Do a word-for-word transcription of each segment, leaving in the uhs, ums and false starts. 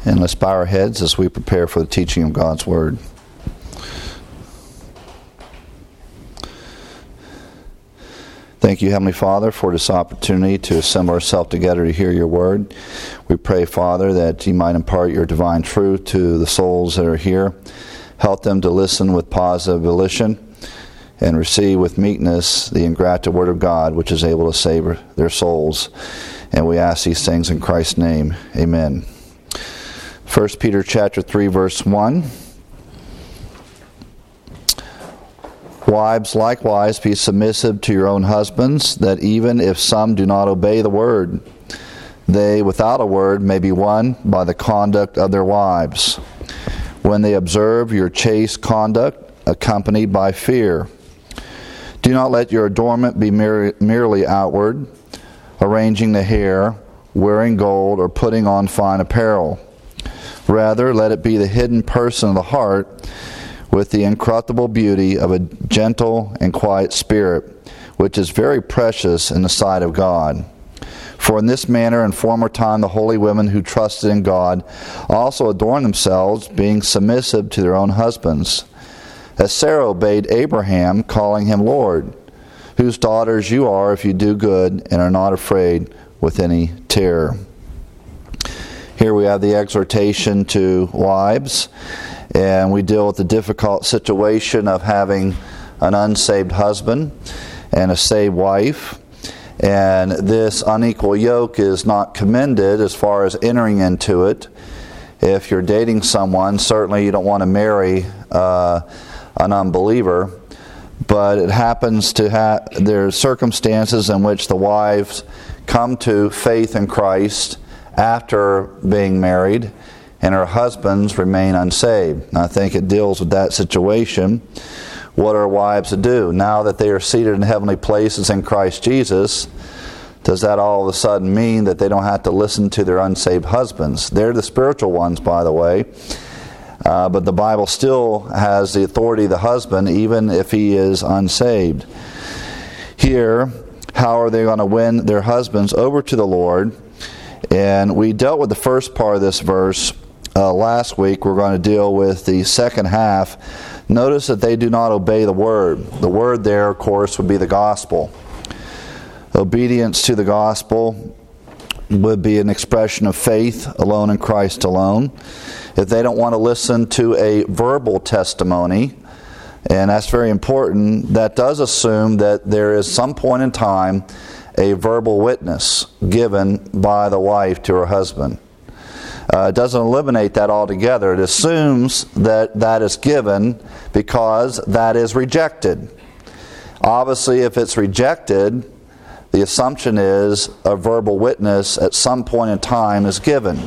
And let's bow our heads as we prepare for the teaching of God's Word. Thank you, Heavenly Father, for this opportunity to assemble ourselves together to hear your Word. We pray, Father, that you might impart your divine truth to the souls that are here. Help them to listen with positive volition and receive with meekness the engrafted Word of God, which is able to save their souls. And we ask these things in Christ's name. Amen. First Peter chapter three, verse one. Wives, likewise, be submissive to your own husbands, that even if some do not obey the word, they without a word may be won by the conduct of their wives, when they observe your chaste conduct accompanied by fear. Do not let your adornment be mere, merely outward, arranging the hair, wearing gold, or putting on fine apparel. Rather, let it be the hidden person of the heart, with the incorruptible beauty of a gentle and quiet spirit, which is very precious in the sight of God. For in this manner in former time the holy women who trusted in God also adorned themselves, being submissive to their own husbands, as Sarah obeyed Abraham, calling him Lord, whose daughters you are if you do good and are not afraid with any terror. Here we have the exhortation to wives, and we deal with the difficult situation of having an unsaved husband and a saved wife. And this unequal yoke is not commended as far as entering into it. If you're dating someone, certainly you don't want to marry uh, an unbeliever. But it happens to have, there are circumstances in which the wives come to faith in Christ after being married, and her husbands remain unsaved. And I think it deals with that situation. What are wives to do? Now that they are seated in heavenly places in Christ Jesus, does that all of a sudden mean that they don't have to listen to their unsaved husbands? They're the spiritual ones, by the way. Uh, but the Bible still has the authority of the husband, even if he is unsaved. Here, how are they going to win their husbands over to the Lord? And we dealt with the first part of this verse uh, last week. We're going to deal with the second half. Notice that they do not obey the word. The word there, of course, would be the gospel. Obedience to the gospel would be an expression of faith alone in Christ alone. If they don't want to listen to a verbal testimony, and that's very important, that does assume that there is some point in time a verbal witness given by the wife to her husband. Uh, it doesn't eliminate that altogether. It assumes that that is given because that is rejected. Obviously, if it's rejected, the assumption is a verbal witness at some point in time is given.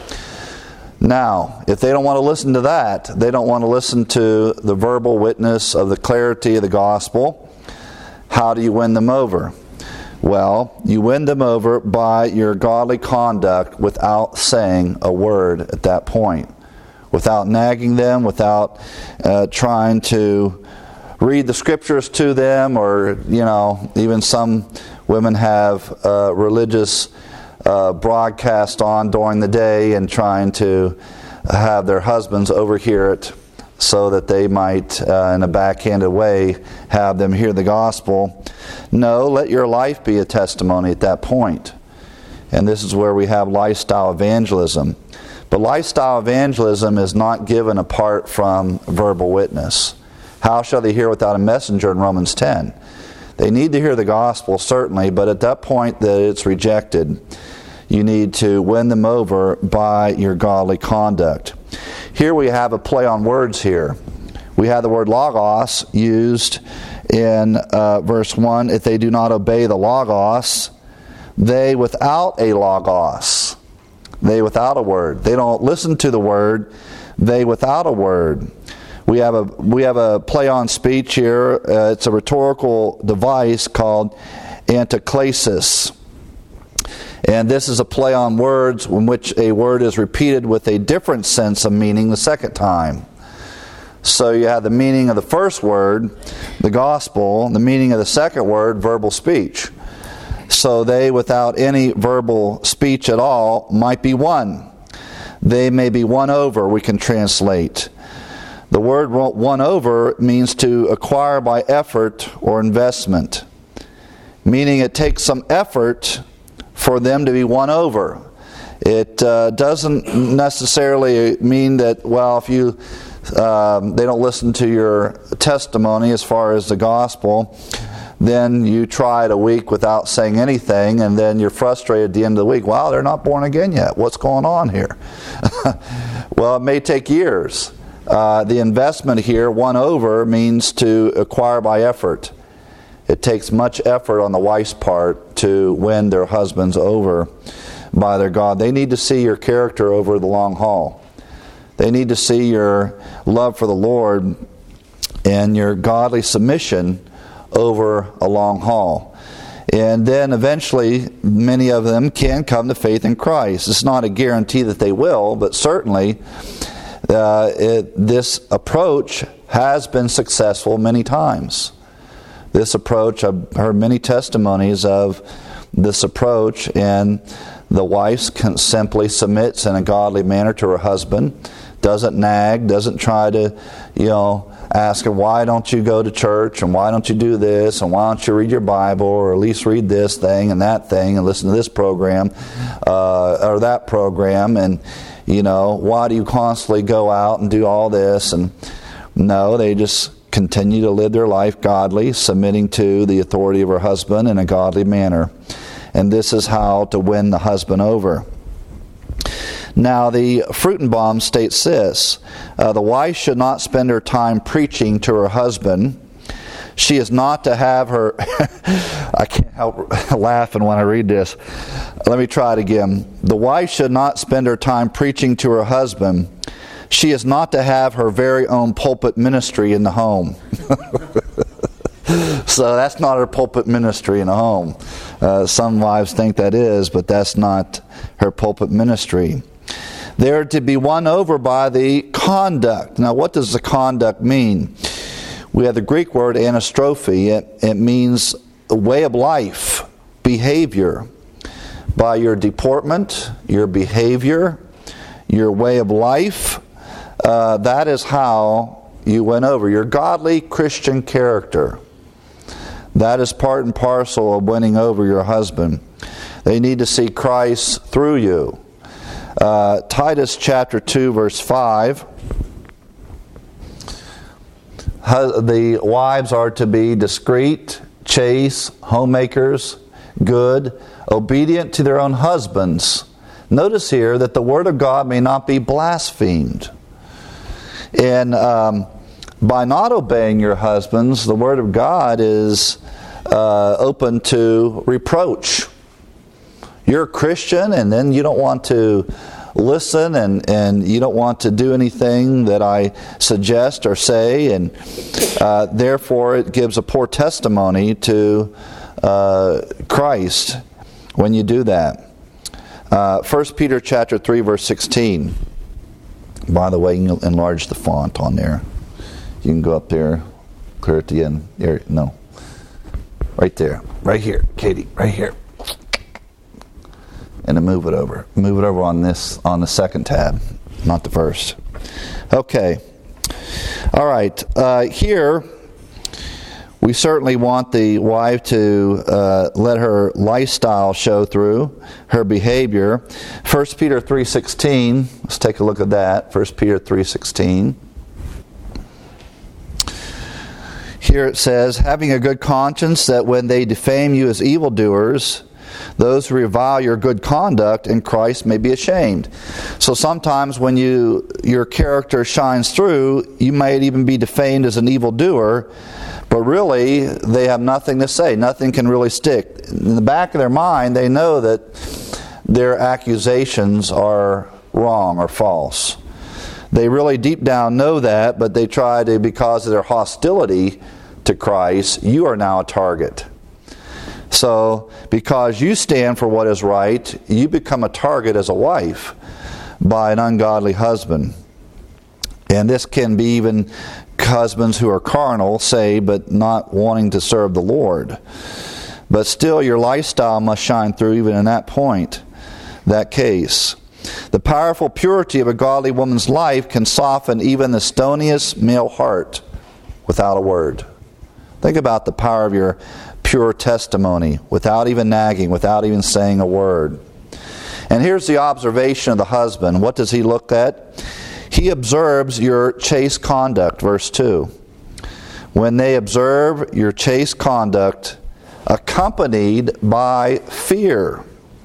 Now, if they don't want to listen to that, they don't want to listen to the verbal witness of the clarity of the gospel, how do you win them over? Well, you win them over by your godly conduct without saying a word at that point. Without nagging them, without uh, trying to read the scriptures to them, or, you know, even some women have uh, religious uh, broadcast on during the day and trying to have their husbands overhear it so that they might, uh, in a backhanded way, have them hear the gospel. No, let your life be a testimony at that point. And this is where we have lifestyle evangelism. But lifestyle evangelism is not given apart from verbal witness. How shall they hear without a messenger in Romans ten? They need to hear the gospel, certainly, but at that point that it's rejected, you need to win them over by your godly conduct. Here we have a play on words here. We have the word logos used in uh, verse one. If they do not obey the logos, they without a logos. They without a word. They don't listen to the word. They without a word. We have a we have a play on speech here. Uh, it's a rhetorical device called antiklesis. And this is a play on words in which a word is repeated with a different sense of meaning the second time. So you have the meaning of the first word, the gospel, the meaning of the second word, verbal speech. So they, without any verbal speech at all, might be won. they may be won over, we can translate. The word won over means to acquire by effort or investment, meaning it takes some effort for them to be won over. It uh, doesn't necessarily mean that, well, if you um, they don't listen to your testimony as far as the gospel, then you try it a week without saying anything, and then you're frustrated at the end of the week. Wow, they're not born again yet. What's going on here? Well, it may take years. Uh, the investment here, won over, means to acquire by effort. It takes much effort on the wife's part to win their husbands over by their God. They need to see your character over the long haul. They need to see your love for the Lord and your godly submission over a long haul. And then eventually many of them can come to faith in Christ. It's not a guarantee that they will, but certainly uh, it, this approach has been successful many times. This approach, I've heard many testimonies of this approach, and the wife can simply submits in a godly manner to her husband, doesn't nag, doesn't try to, you know, ask her, why don't you go to church, and why don't you do this, and why don't you read your Bible, or at least read this thing and that thing, and listen to this program, uh, or that program, and, you know, why do you constantly go out and do all this? And no, they just continue to live their life godly, submitting to the authority of her husband in a godly manner. And this is how to win the husband over. Now, the Fruchtenbaum states this: uh, the wife should not spend her time preaching to her husband. She is not to have her... I can't help laughing when I read this. Let me try it again. The wife should not spend her time preaching to her husband. She is not to have her very own pulpit ministry in the home. So that's not her pulpit ministry in the home. Uh, some wives think that is, but that's not her pulpit ministry. They're to be won over by the conduct. Now, what does the conduct mean? We have the Greek word anastrophe. It, it means a way of life, behavior. By your deportment, your behavior, your way of life, uh, that is how you win over. Your godly Christian character. That is part and parcel of winning over your husband. They need to see Christ through you. Uh, Titus chapter two, verse five. The wives are to be discreet, chaste, homemakers, good, obedient to their own husbands. Notice here that the word of God may not be blasphemed. And um, by not obeying your husbands, the word of God is uh, open to reproach. You're a Christian, and then you don't want to listen, and, and you don't want to do anything that I suggest or say, and uh, therefore it gives a poor testimony to uh, Christ when you do that. Uh, First Peter chapter three, verse sixteen. By the way, you can enlarge the font on there. You can go up there, clear it again. There, no. Right there. Right here, Katie. Right here. And then move it over. Move it over on this, on the second tab, not the first. Okay. All right. Uh, here, we certainly want the wife to uh, let her lifestyle show through, her behavior. First Peter three sixteen. Let's take a look at that. First Peter three sixteen. Here it says, having a good conscience, that when they defame you as evildoers, those who revile your good conduct in Christ may be ashamed. So sometimes when you your character shines through, you might even be defamed as an evildoer, but really they have nothing to say. Nothing can really stick. In the back of their mind, they know that their accusations are wrong or false. They really deep down know that, but they try to, because of their hostility to Christ, you are now a target. So, because you stand for what is right, you become a target as a wife by an ungodly husband. And this can be even husbands who are carnal, saved, but not wanting to serve the Lord. But still, your lifestyle must shine through even in that point, that case. The powerful purity of a godly woman's life can soften even the stoniest male heart without a word. Think about the power of your pure testimony without even nagging, without even saying a word. And here's the observation of the husband. What does he look at? He observes your chaste conduct, verse two. When they observe your chaste conduct accompanied by fear.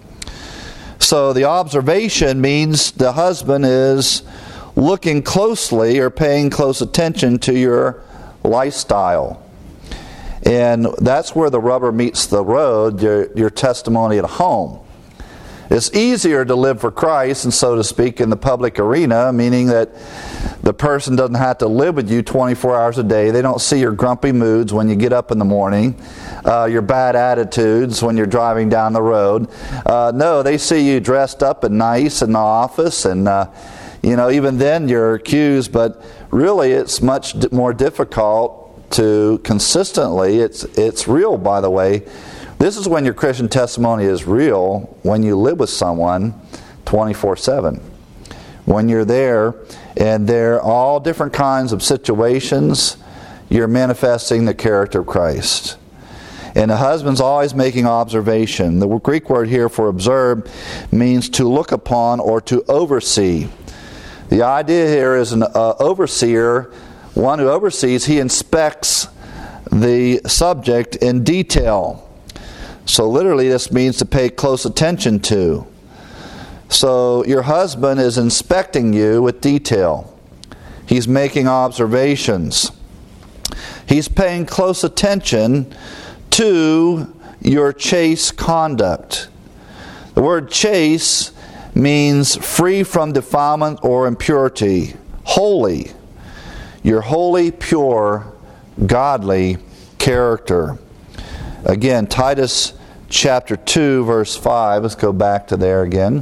So the observation means the husband is looking closely or paying close attention to your lifestyle. And that's where the rubber meets the road, your, your testimony at home. It's easier to live for Christ, and so to speak, in the public arena, meaning that the person doesn't have to live with you twenty-four hours a day. They don't see your grumpy moods when you get up in the morning, uh, your bad attitudes when you're driving down the road. Uh, no, they see you dressed up and nice in the office, and uh, you know, even then you're accused. But really, it's much more difficult to consistently. It's it's real, by the way. This is when your Christian testimony is real, when you live with someone twenty-four seven. When you're there, and there are all different kinds of situations, you're manifesting the character of Christ. And the husband's always making observation. The Greek word here for observe means to look upon or to oversee. The idea here is an uh, overseer, one who oversees, he inspects the subject in detail. So literally this means to pay close attention to. So your husband is inspecting you with detail. He's making observations. He's paying close attention to your chaste conduct. The word chaste means free from defilement or impurity. Holy. Your holy, pure, godly character. Again, Titus chapter two, verse five. Let's go back to there again.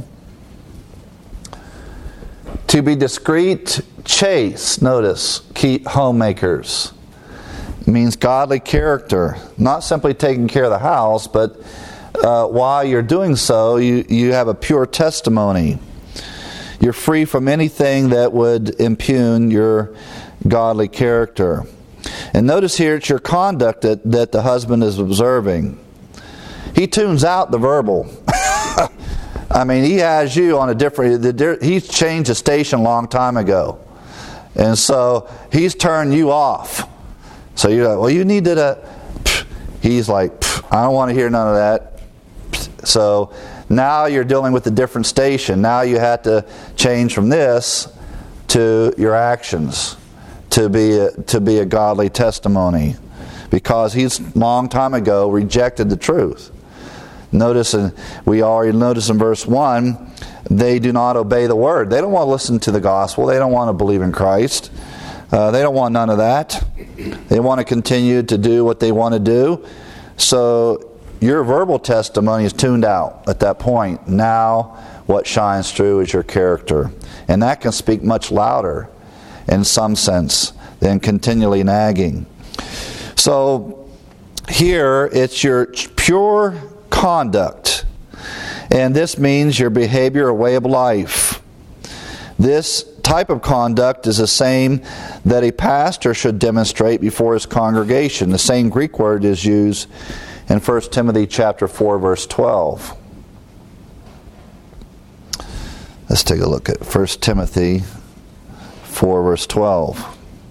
To be discreet, chaste. Notice, keep homemakers. It means godly character. Not simply taking care of the house, but uh, while you're doing so, you, you have a pure testimony. You're free from anything that would impugn your godly character. And notice here it's your conduct that, that the husband is observing. He tunes out the verbal. I mean, he has you on a different... He's changed the station a long time ago. And so he's turned you off. So you're like, well, you need to... Uh, he's like, I don't want to hear none of that. So now you're dealing with a different station. Now you have to change from this to your actions. To be a, to be a godly testimony, because he's long time ago rejected the truth. Notice, in, we already notice in verse one, they do not obey the word. They don't want to listen to the gospel. They don't want to believe in Christ. Uh, they don't want none of that. They want to continue to do what they want to do. So your verbal testimony is tuned out at that point. Now what shines through is your character, and that can speak much louder in some sense than continually nagging. So here it's your pure conduct, and this means your behavior or way of life. This type of conduct is the same that a pastor should demonstrate before his congregation. The same Greek word is used in First Timothy chapter four, verse twelve. Let's take a look at First Timothy four, verse twelve.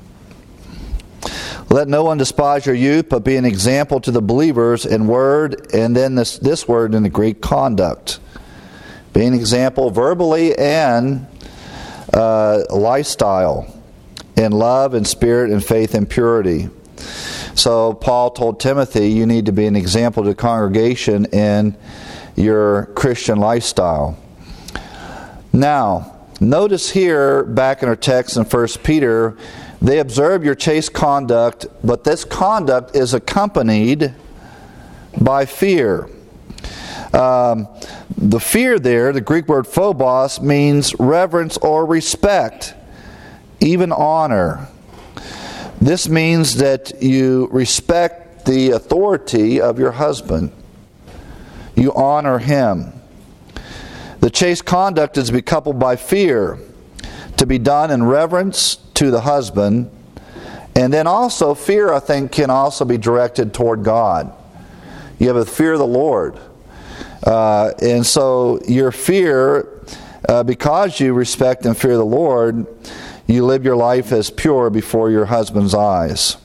Let no one despise your youth, but be an example to the believers in word, and then this, this word in the Greek, conduct. Be an example verbally and uh, lifestyle, in love and spirit and faith and purity. So Paul told Timothy, you need to be an example to the congregation in your Christian lifestyle. Now, notice here, back in our text in First Peter, they observe your chaste conduct, but this conduct is accompanied by fear. Um, the fear there, the Greek word phobos, means reverence or respect, even honor. This means that you respect the authority of your husband. You honor him. The chaste conduct is to be coupled by fear, to be done in reverence to the husband. And then also, fear, I think, can also be directed toward God. You have a fear of the Lord. Uh, and so your fear, uh, because you respect and fear the Lord, you live your life as pure before your husband's eyes.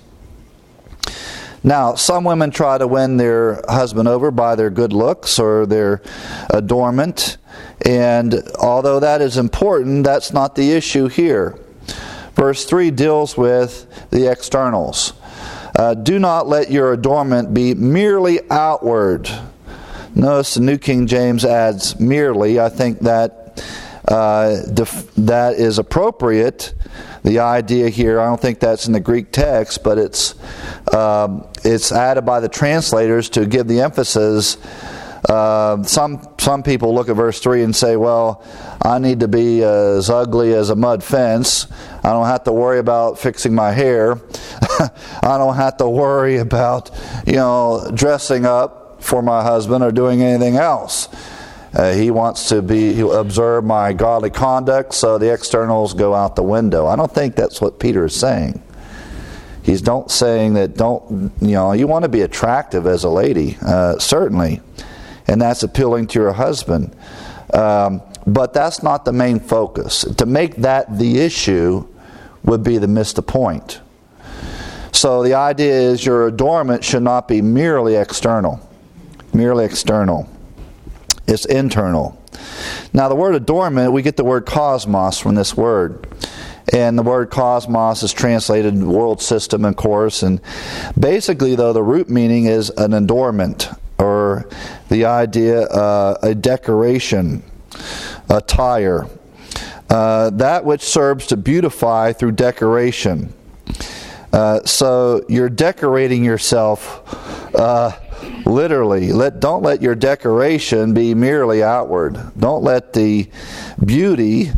Now, some women try to win their husband over by their good looks or their adornment. And although that is important, that's not the issue here. Verse three deals with the externals. Uh, do not let your adornment be merely outward. Notice the New King James adds merely. I think that uh, def- that is appropriate. The idea here, I don't think that's in the Greek text, but it's um, it's added by the translators to give the emphasis. Uh, some some people look at verse three and say, well, I need to be as ugly as a mud fence. I don't have to worry about fixing my hair. I don't have to worry about, you know, dressing up for my husband or doing anything else. Uh, he wants to be observe my godly conduct, so the externals go out the window. I don't think that's what Peter is saying. He's don't saying that don't, you know, you want to be attractive as a lady, uh, certainly. And that's appealing to your husband. Um, but that's not the main focus. To make that the issue would be to miss the point. So the idea is your adornment should not be merely external. Merely external. It's internal. Now the word adornment, we get the word cosmos from this word. And the word cosmos is translated world system, of course. And basically, though, the root meaning is an adornment, or the idea, uh, a decoration, attire. Uh, that which serves to beautify through decoration. Uh, so you're decorating yourself uh, literally. Let don't let your decoration be merely outward. Don't let the beauty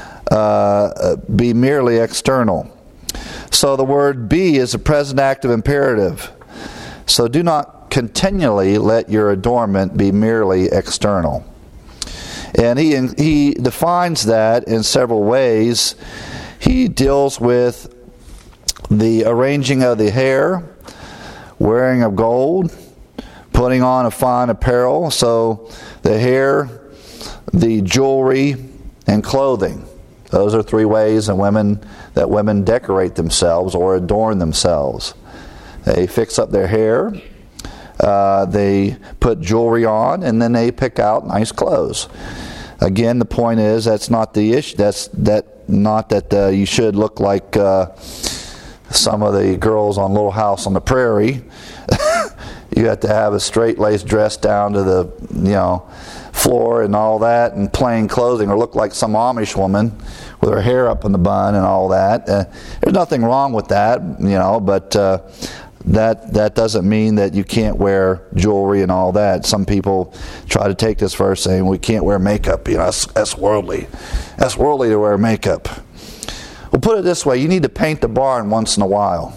uh, be merely external. So the word be is a present active imperative. So do not continually let your adornment be merely external. And he he defines that in several ways. He deals with the arranging of the hair, wearing of gold, putting on a fine apparel. So the hair, the jewelry, and clothing. Those are three ways that women that women decorate themselves or adorn themselves. They fix up their hair. Uh, they put jewelry on, and then they pick out nice clothes. Again, the point is that's not the issue. That's that not that uh, you should look like uh, some of the girls on Little House on the Prairie. You have to have a straight-laced dress down to the you know floor and all that, and plain clothing, or look like some Amish woman with her hair up in the bun and all that. Uh, there's nothing wrong with that, you know, but. Uh, That that doesn't mean that you can't wear jewelry and all that. Some people try to take this verse saying we can't wear makeup. You know, that's, that's worldly. That's worldly to wear makeup. Well, put it this way: you need to paint the barn once in a while.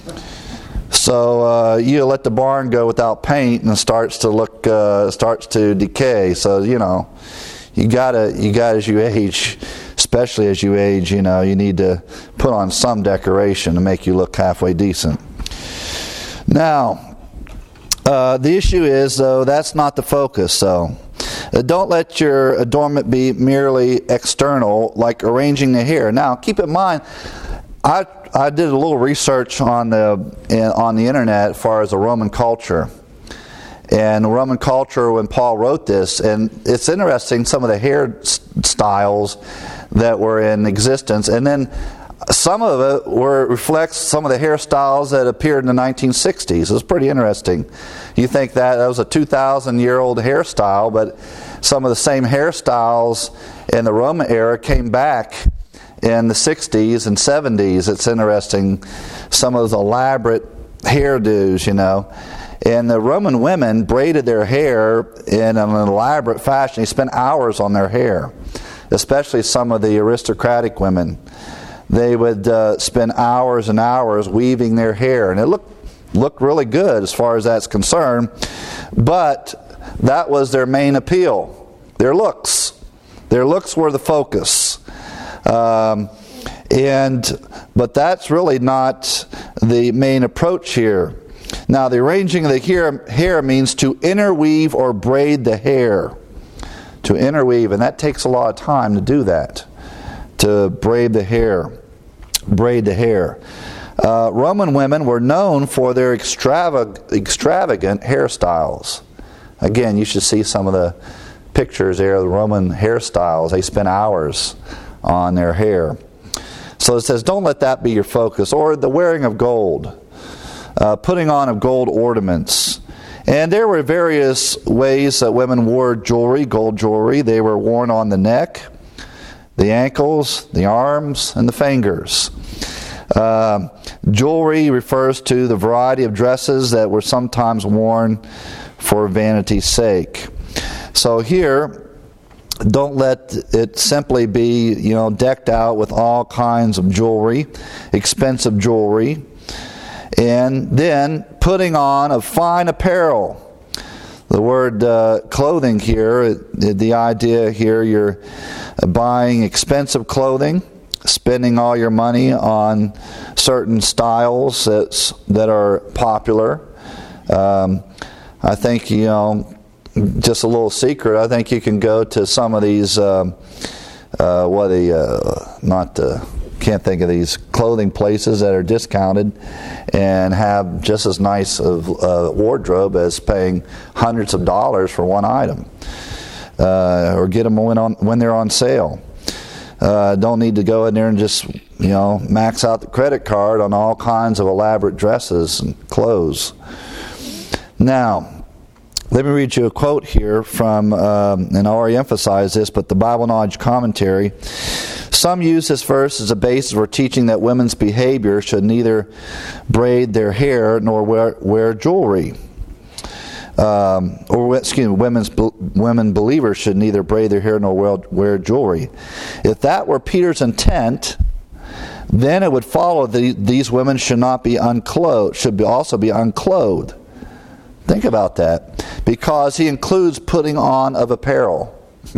So uh, you let the barn go without paint, and it starts to look uh, starts to decay. So you know, you gotta you got as you age, especially as you age, you know, you need to put on some decoration to make you look halfway decent. Now, uh, the issue is, though, that's not the focus. So, uh, don't let your adornment be merely external, like arranging the hair. Now, keep in mind, I I did a little research on the on the internet as far as the Roman culture, and the Roman culture when Paul wrote this, and it's interesting some of the hairstyles that were in existence, and then. Some of it were, reflects some of the hairstyles that appeared in the nineteen sixties. It was pretty interesting. You think that that was a two thousand year old hairstyle, but some of the same hairstyles in the Roman era came back in the sixties and seventies. It's interesting. Some of those elaborate hairdos, you know. And the Roman women braided their hair in an elaborate fashion. They spent hours on their hair, especially some of the aristocratic women. They would uh, spend hours and hours weaving their hair, and it looked looked really good as far as that's concerned. But that was their main appeal, their looks. Their looks were the focus. Um, and but that's really not the main approach here. Now, the arranging of the hair, hair means to interweave or braid the hair. To interweave, and that takes a lot of time to do that. To braid the hair. Braid the hair. Uh, Roman women were known for their extravag- extravagant hairstyles. Again, you should see some of the pictures there of the Roman hairstyles. They spent hours on their hair. So it says, don't let that be your focus. Or the wearing of gold. Uh, putting on of gold ornaments. And there were various ways that women wore jewelry, gold jewelry. They were worn on the neck, the ankles, the arms, and the fingers. Uh, jewelry refers to the variety of dresses that were sometimes worn for vanity's sake. So here, don't let it simply be, you know, decked out with all kinds of jewelry, expensive jewelry. And then putting on of fine apparel. The word uh, clothing here, the idea here, you're buying expensive clothing, spending all your money on certain styles that's, that are popular. Um, I think, you know, just a little secret, I think you can go to some of these, um, uh, what the, uh, not the, can't think of these clothing places that are discounted and have just as nice of a wardrobe as paying hundreds of dollars for one item, uh, or get them when on when they're on sale. Uh, don't need to go in there and just, you know, max out the credit card on all kinds of elaborate dresses and clothes. Now, let me read you a quote here from, um, and I already emphasized this, but the Bible Knowledge Commentary. Some use this verse as a basis for teaching that women's behavior should neither braid their hair nor wear, wear jewelry. Um, or excuse me, women's women believers should neither braid their hair nor wear, wear jewelry. If that were Peter's intent, then it would follow that these women should not be unclothed, should be also be unclothed. Think about that, because he includes putting on of apparel.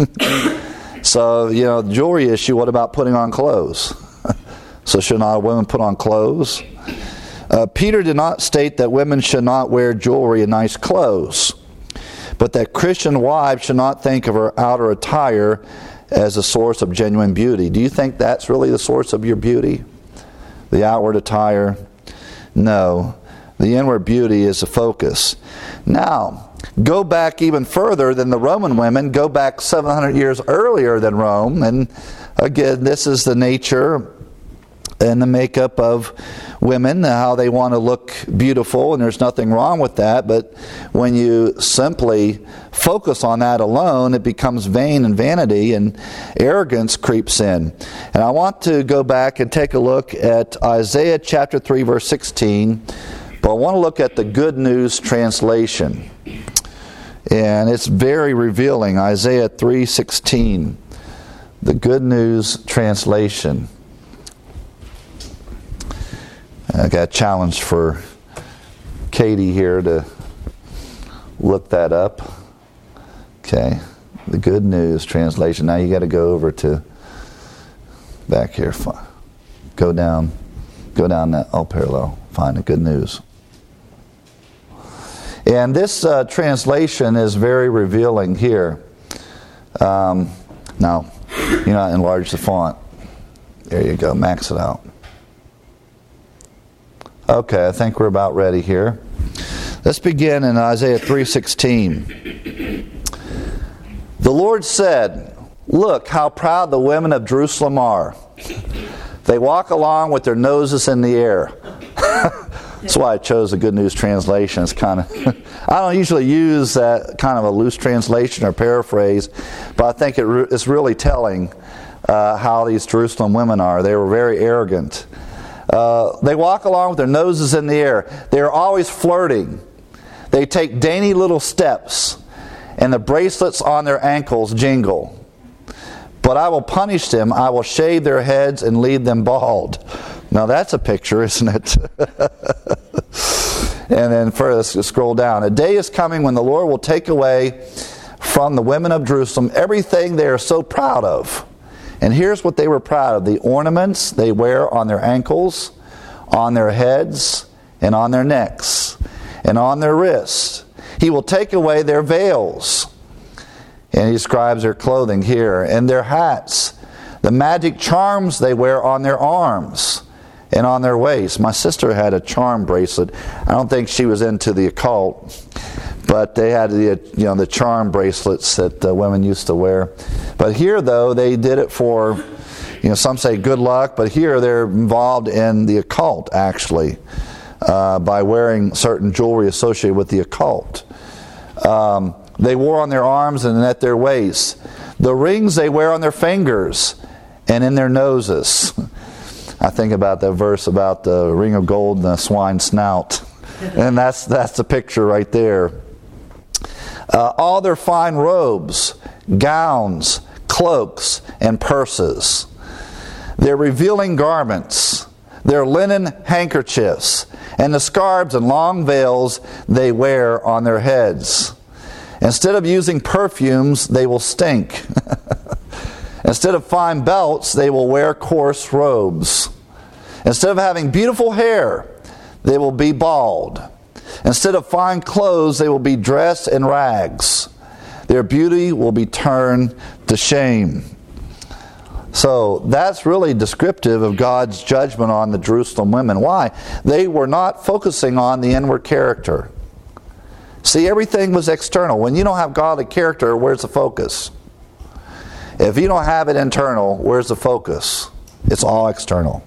So, you know, the jewelry issue, what about putting on clothes? So should not women put on clothes? Uh, Peter did not state that women should not wear jewelry and nice clothes, but that Christian wives should not think of her outer attire as a source of genuine beauty. Do you think that's really the source of your beauty? The outward attire? No. The inward beauty is the focus. Now, go back even further than the Roman women. Go back seven hundred years earlier than Rome. And again, this is the nature and the makeup of women, how they want to look beautiful, and there's nothing wrong with that. But when you simply focus on that alone, it becomes vain and vanity, and arrogance creeps in. And I want to go back and take a look at Isaiah chapter three, verse sixteen. But I want to look at the Good News translation. And it's very revealing. Isaiah three sixteen. The Good News translation. I got a challenge for Katie here to look that up. Okay. The Good News translation. Now you got to go over to back here. Go down. Go down that. Oh, parallel. Find the Good News. And this uh, translation is very revealing here. Um, now, you know, enlarge the font. There you go. Max it out. Okay, I think we're about ready here. Let's begin in Isaiah three sixteen. The Lord said, "Look how proud the women of Jerusalem are. They walk along with their noses in the air." That's why I chose the Good News translation. It's kind of I don't usually use that kind of a loose translation or paraphrase, but I think it re- it's really telling uh, how these Jerusalem women are. They were very arrogant. Uh, they walk along with their noses in the air. They're always flirting. They take dainty little steps, and the bracelets on their ankles jingle. But I will punish them. I will shave their heads and leave them bald. Now that's a picture, isn't it? And then further, let's scroll down. A day is coming when the Lord will take away from the women of Jerusalem everything they are so proud of. And here's what they were proud of: the ornaments they wear on their ankles, on their heads, and on their necks, and on their wrists. He will take away their veils. And he describes their clothing here, and their hats, the magic charms they wear on their arms and on their waists. My sister had a charm bracelet. I don't think she was into the occult, but they had the, you know, the charm bracelets that uh, women used to wear. But here, though, they did it for, you know, some say good luck, but here they're involved in the occult, actually, uh, by wearing certain jewelry associated with the occult. Um, they wore on their arms and at their waists the rings they wear on their fingers and in their noses. I think about that verse about the ring of gold and the swine's snout. And that's that's the picture right there. Uh, all their fine robes, gowns, cloaks, and purses. Their revealing garments, their linen handkerchiefs, and the scarves and long veils they wear on their heads. Instead of using perfumes, they will stink. Instead of fine belts, they will wear coarse robes. Instead of having beautiful hair, they will be bald. Instead of fine clothes, they will be dressed in rags. Their beauty will be turned to shame. So that's really descriptive of God's judgment on the Jerusalem women. Why? They were not focusing on the inward character. See, everything was external. When you don't have godly character, where's the focus? If you don't have it internal, where's the focus? It's all external.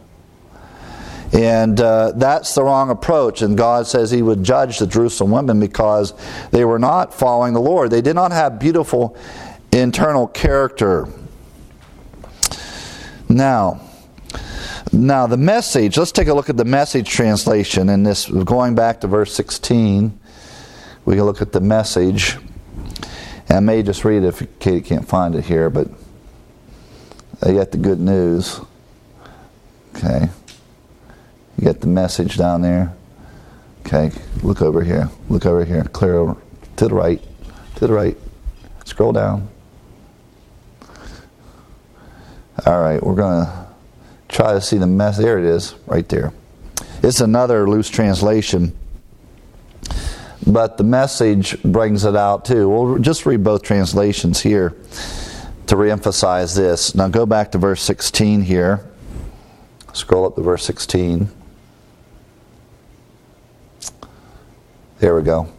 And uh, that's the wrong approach. And God says He would judge the Jerusalem women because they were not following the Lord. They did not have beautiful internal character. Now, now the Message, let's take a look at the Message translation in this, going back to verse sixteen. We can look at the Message. And I may just read it if Katie can't find it here, but I got the good news. Okay. You got the Message down there. Okay, look over here. Look over here. Clear over. To the right. To the right. Scroll down. All right, we're going to try to see the Message. There it is, right there. It's another loose translation, but the Message brings it out too. We'll just read both translations here to reemphasize this. Now go back to verse sixteen here. Scroll up to verse sixteen. There we go.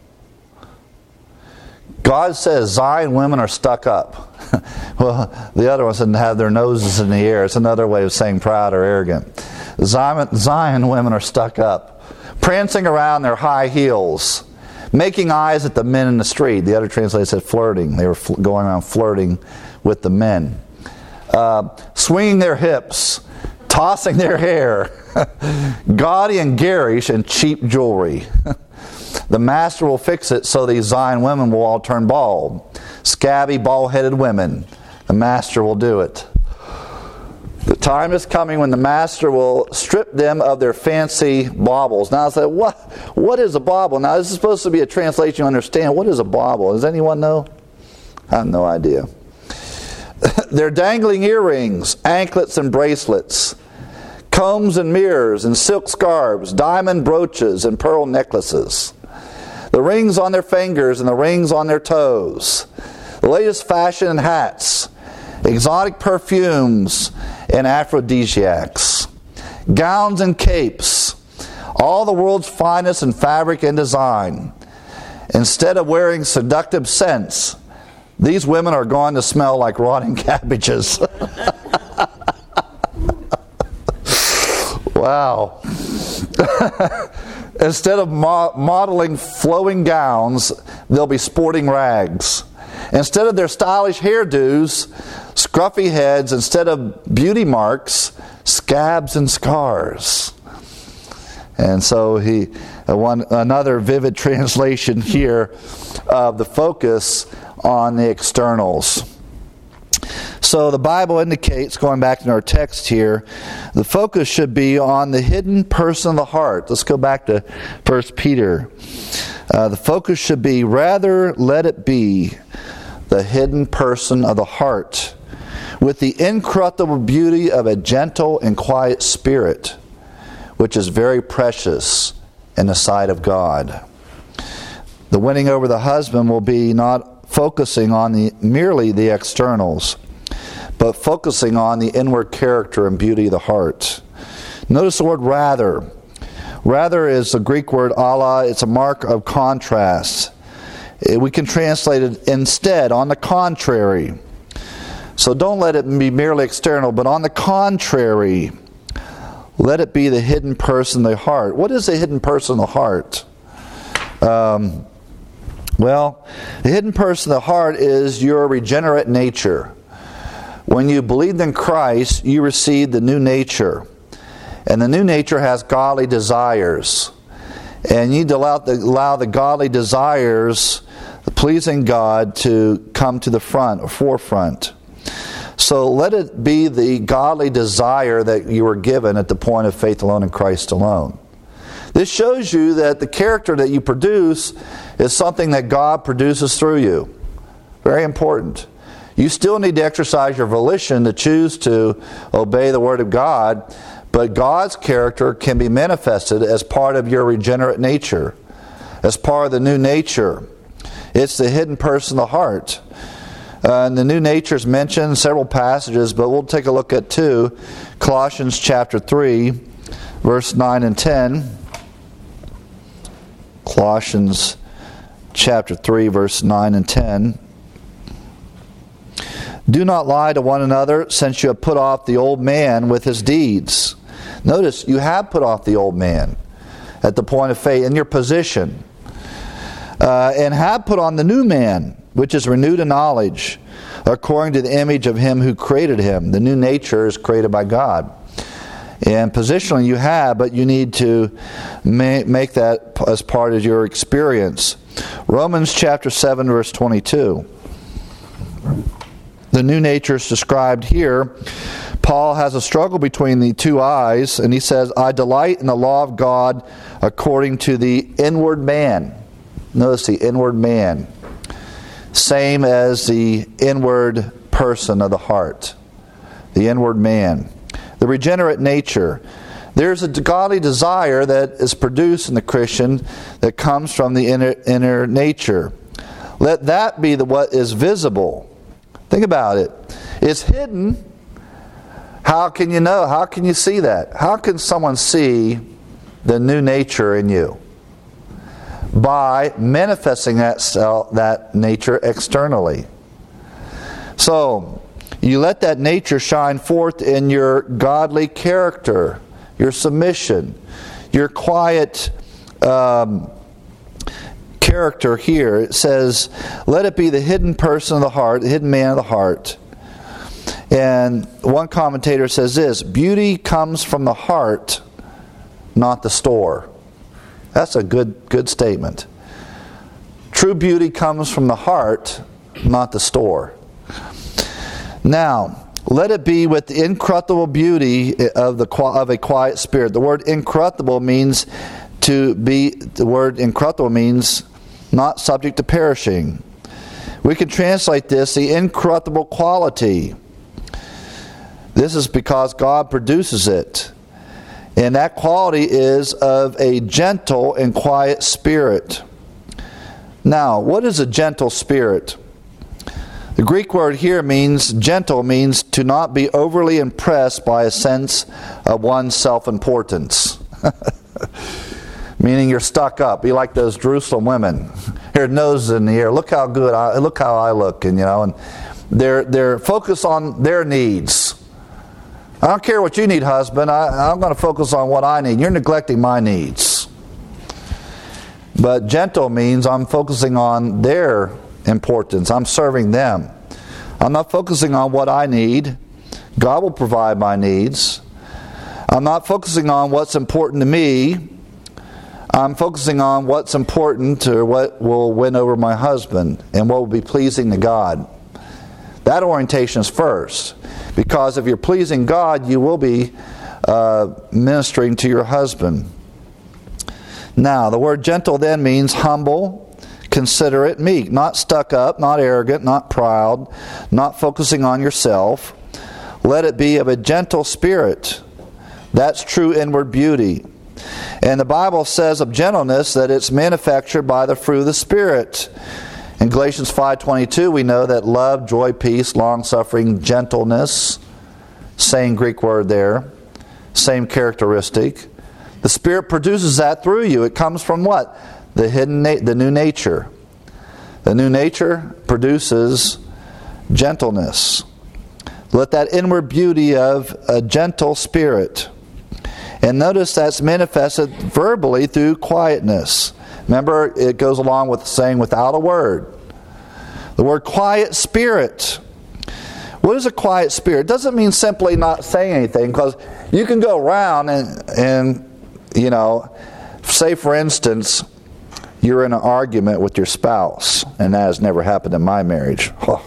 God says Zion women are stuck up. Well, the other ones didn't have their noses in the air. It's another way of saying proud or arrogant. Zion, Zion women are stuck up, prancing around their high heels, making eyes at the men in the street. The other translation said flirting. They were fl- going around flirting with the men. Uh, swinging their hips, tossing their hair, gaudy and garish and cheap jewelry. The master will fix it so these Zion women will all turn bald. Scabby, bald-headed women. The master will do it. The time is coming when the master will strip them of their fancy baubles. Now I say, what, what is a bauble? Now this is supposed to be a translation you understand. What is a bauble? Does anyone know? I have no idea. They're dangling earrings, anklets and bracelets, combs and mirrors and silk scarves, diamond brooches and pearl necklaces. The rings on their fingers and the rings on their toes. The latest fashion in hats, exotic perfumes and aphrodisiacs. Gowns and capes. All the world's finest in fabric and design. Instead of wearing seductive scents, these women are going to smell like rotting cabbages. Wow. Instead of mo- modeling flowing gowns, they'll be sporting rags. Instead of their stylish hairdos, scruffy heads. Instead of beauty marks, scabs and scars. And so he, uh, one another vivid translation here of the focus on the externals. So the Bible indicates, going back to our text here, the focus should be on the hidden person of the heart. Let's go back to First Peter. Uh, the focus should be, rather let it be the hidden person of the heart, with the incorruptible beauty of a gentle and quiet spirit, which is very precious in the sight of God. The winning over the husband will be not focusing on the merely the externals, but focusing on the inward character and beauty of the heart. Notice the word rather. Rather is the Greek word alla. It's a mark of contrast. We can translate it instead, on the contrary. So don't let it be merely external, but on the contrary, let it be the hidden person of the heart. What is the hidden person of the heart? Um, well, the hidden person of the heart is your regenerate nature. When you believed in Christ, you received the new nature. And the new nature has godly desires. And you need to allow the, allow the godly desires, the pleasing God, to come to the front or forefront. So let it be the godly desire that you were given at the point of faith alone in Christ alone. This shows you that the character that you produce is something that God produces through you. Very important. You still need to exercise your volition to choose to obey the Word of God, but God's character can be manifested as part of your regenerate nature, as part of the new nature. It's the hidden person of the heart. Uh, and the new nature is mentioned in several passages, but we'll take a look at two. Colossians chapter three, verse nine and ten. Colossians chapter three, verse nine and ten. Do not lie to one another, since you have put off the old man with his deeds. Notice, you have put off the old man at the point of faith in your position. Uh, and have put on the new man, which is renewed in knowledge, according to the image of him who created him. The new nature is created by God. And positionally you have, but you need to ma- make that as part of your experience. Romans chapter seven, verse twenty-two. The new nature is described here. Paul has a struggle between the two eyes, and he says, I delight in the law of God according to the inward man. Notice the inward man. Same as the inward person of the heart. The inward man. The regenerate nature. There's a godly desire that is produced in the Christian that comes from the inner, inner nature. Let that be the what is visible. Think about it. It's hidden. How can you know? How can you see that? How can someone see the new nature in you? By manifesting that self, that nature externally. So, you let that nature shine forth in your godly character, your submission, your quiet um, character here. It says, let it be the hidden person of the heart, the hidden man of the heart. And one commentator says this, beauty comes from the heart, not the store. That's a good good statement. True beauty comes from the heart, not the store. Now, let it be with the incorruptible beauty of the of a quiet spirit. The word incorruptible means to be, the word incorruptible means not subject to perishing. We can translate this, the incorruptible quality. This is because God produces it. And that quality is of a gentle and quiet spirit. Now, what is a gentle spirit? The Greek word here means, gentle means to not be overly impressed by a sense of one's self-importance. Meaning you're stuck up. Be like those Jerusalem women. Their noses in the air. Look how good I look how I look, and you know, and they're they're focused on their needs. I don't care what you need, husband. I, I'm going to focus on what I need. You're neglecting my needs. But gentle means I'm focusing on their importance. I'm serving them. I'm not focusing on what I need. God will provide my needs. I'm not focusing on what's important to me. I'm focusing on what's important or what will win over my husband and what will be pleasing to God. That orientation is first. Because if you're pleasing God, you will be uh, ministering to your husband. Now, the word gentle then means humble, considerate, meek, not stuck up, not arrogant, not proud, not focusing on yourself. Let it be of a gentle spirit. That's true inward beauty. And the Bible says of gentleness that it's manufactured by the fruit of the Spirit. In Galatians five twenty-two, we know that love, joy, peace, long-suffering, gentleness, same Greek word there, same characteristic. The Spirit produces that through you. It comes from what? The hidden, na- the new nature. The new nature produces gentleness. Let that inward beauty of a gentle spirit. And notice that's manifested verbally through quietness. Remember, it goes along with saying without a word. The word quiet spirit. What is a quiet spirit? It doesn't mean simply not saying anything, because you can go around and, and, you know, say for instance, you're in an argument with your spouse, and that has never happened in my marriage. Oh.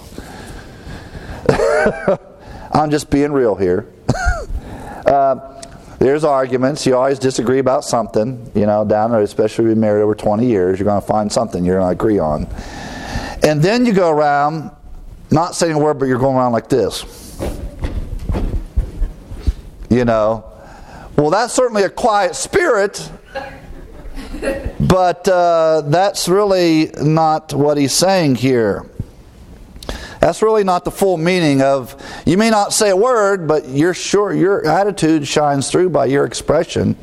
I'm just being real here. uh, There's arguments. You always disagree about something. You know, down there, especially if you've been married over twenty years, you're going to find something you're going to agree on. And then you go around, not saying a word, but you're going around like this. You know. Well, that's certainly a quiet spirit, but uh, that's really not what he's saying here. That's really not the full meaning of, you may not say a word, but you're sure your attitude shines through by your expression.